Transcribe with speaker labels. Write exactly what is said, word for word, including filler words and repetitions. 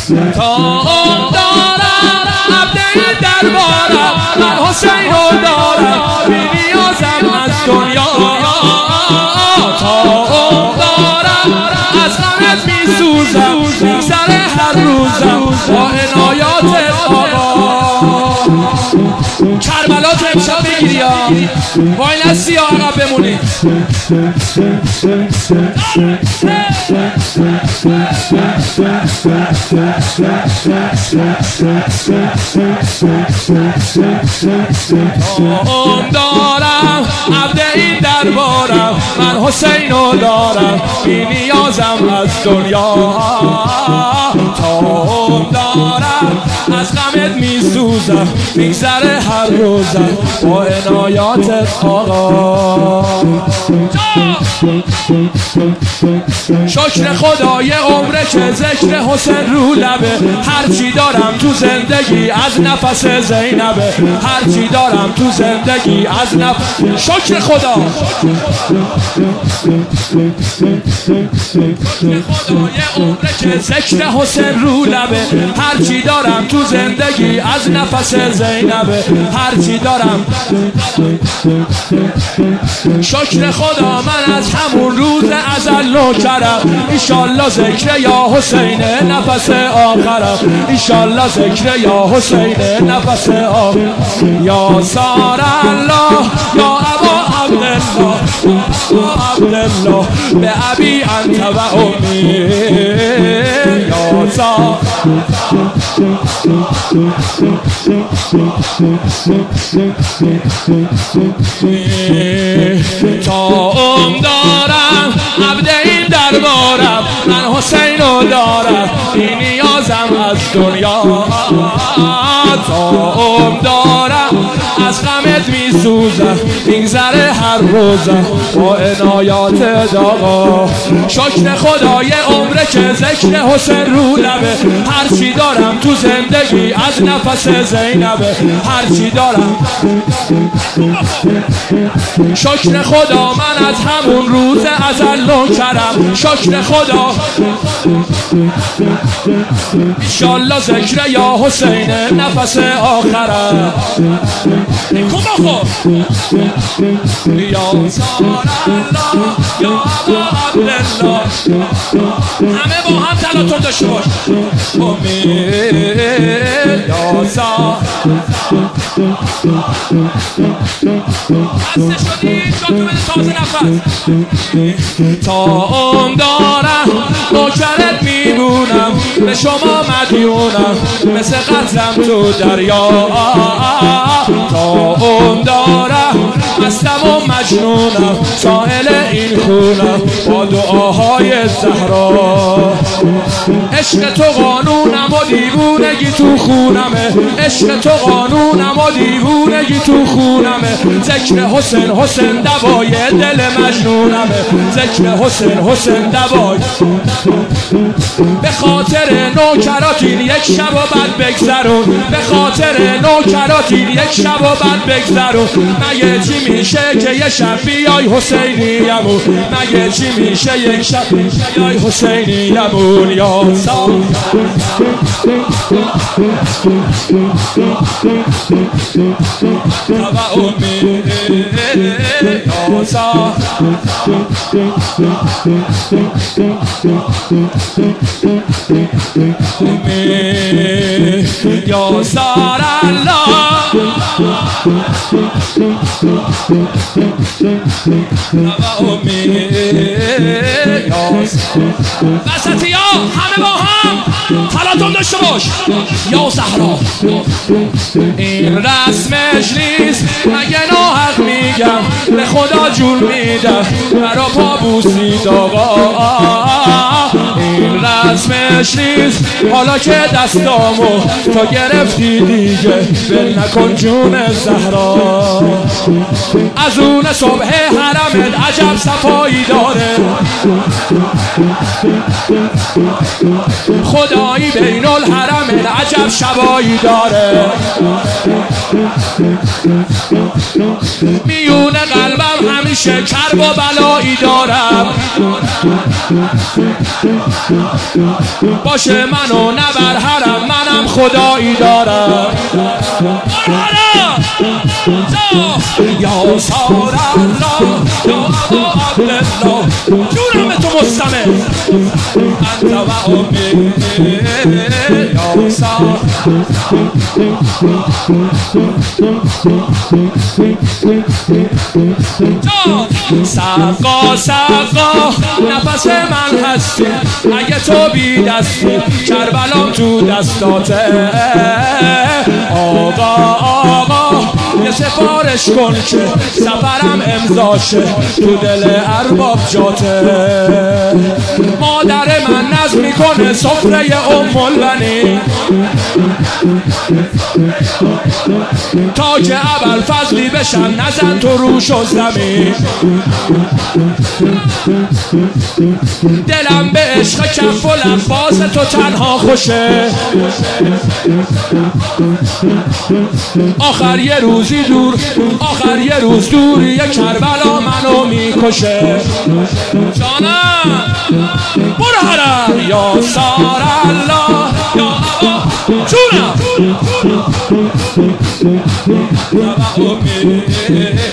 Speaker 1: تا اون دارم عبد این دربارم من حسین رو دارم بی نیازم از دنیا تا اون دارم از غمت می سوزم میگذره هر روزم با عنایات آقا کربلا تو امشب بگیری ها با این هستی ها عقب بمونی اون دارم عبد این دربارم من حسین رو دارم بی نیازم از دنیا تا اون دارم از غمت می سوزم میگذره هر روزم با عنایاتت آقا شکر خدای عمره که ذکر حسین رو لبه هرچی دارم تو زندگی از نفس زینبه هرچی دارم تو زندگی از نفس شکر خدا شکر خدای عمره که ذکر حسین رو لبه هرچی دارم تو زندگی از نفس زینبه هرچی دارم شکر خدا من از همون روز ازل نوکرم ایشالله ذکر یا حسین نفس آخرم ایشالله ذکر یا حسین نفس آخرم یا سار الله یا ابا عبدالله عبدالله به ابی انت و امی یا سار تا اون دارم عبد این دربارم من حسین رو دارم بی نیازم از دنیا تا اون دارم از غمت می سوزم میگذره هر روزم با عنایات آقا شکر خدای عمره که ذکر حسین رو لبه هرچی دارم تو زندگی از نفس زینبه هرچی دارم شکر خدا من از همون روز ازل نوکرم شکر خدا ایشالله ذکر یا حسین نفس آخرم کم آخو یا سار الله یا ابا عبدالله همه با هم تلاطم داشته باش یا سار بسته شدید جا تو بده تازه نفس تا اون دارم نوکرت میمونم به شما مدیونم مثل قطرم تو دریا تا اون دارم مستم و مجنونم سائل این خونم با دعاهای زهرا عشق تو قانونم و دیوونگی تو خونمه عشق تو قانونم و دیوونگی تو خونمه ذکر حسین حسین دوای دل مجنونمه ذکر حسین حسین دوای به خاطر نوکراتین یک شب و بعد بگذرون به خاطر نوکراتین یک شب و بعد بگذرون مگه چی میشه که یه شب بیای حسینیمون مگه چی میشه یک شب بیای حسینیمون یا سا و امی یا سا یا سار الله و امی وسطی ها همه با هم تلاطم داشته باش یا زهرا این رسمش نیست مگه ناحق میگم به خدا جون میدم برا پا بوسید آقا این رسمش نیست حالا که دستامو تا گرفتی دیگه بل نکن جون زهرا از اون صبح حرمت عجب صفایی داره خدایی بین الحرمت عجب شبایی داره میون قلبم همیشه کرب و بلایی دارم باشه منو نبر خدایی دارم. یا سار الله یا ابا عبدالله جونم تو مستمع انت و امی یا سار سقا سقا نفس من هستی اگه تو بی دستی کربلام تو دستاته. آقا آقا یه سفارش کن که سفرم امضاشه تو دل ارباب جاته. مادر من نظم میکنه سفره ام البنین تا که اول فضلی بشن نزن تو روش و زمین. دلم به عشق کف و لباس تو تنها خوشه. آخر یه روزی دور آخر یه روز دور یه کربلا منو میکشه. جانم برو حرم یا سار الله یا جونم